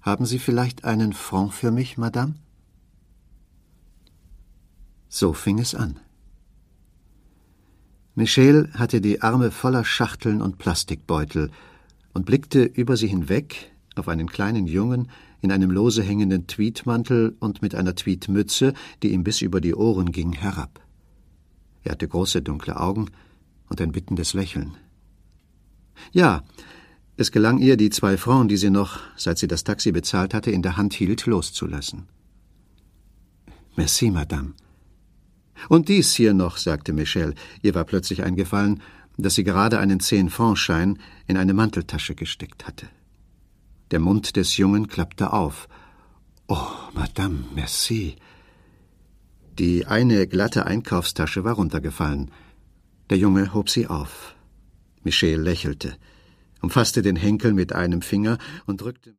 »Haben Sie vielleicht einen Franc für mich, Madame?« So fing es an. Michel hatte die Arme voller Schachteln und Plastikbeutel und blickte über sie hinweg auf einen kleinen Jungen in einem lose hängenden Tweedmantel und mit einer Tweedmütze, die ihm bis über die Ohren ging, herab. Er hatte große dunkle Augen und ein bittendes Lächeln. Ja, es gelang ihr, die 2 Francs, die sie noch, seit sie das Taxi bezahlt hatte, in der Hand hielt, loszulassen. »Merci, Madame.« »Und dies hier noch«, sagte Michel. Ihr war plötzlich eingefallen, dass sie gerade einen 10-Franc-Schein in eine Manteltasche gesteckt hatte. Der Mund des Jungen klappte auf. »Oh, Madame, merci.« Die eine glatte Einkaufstasche war runtergefallen. Der Junge hob sie auf. Michel lächelte, umfasste den Henkel mit einem Finger und drückte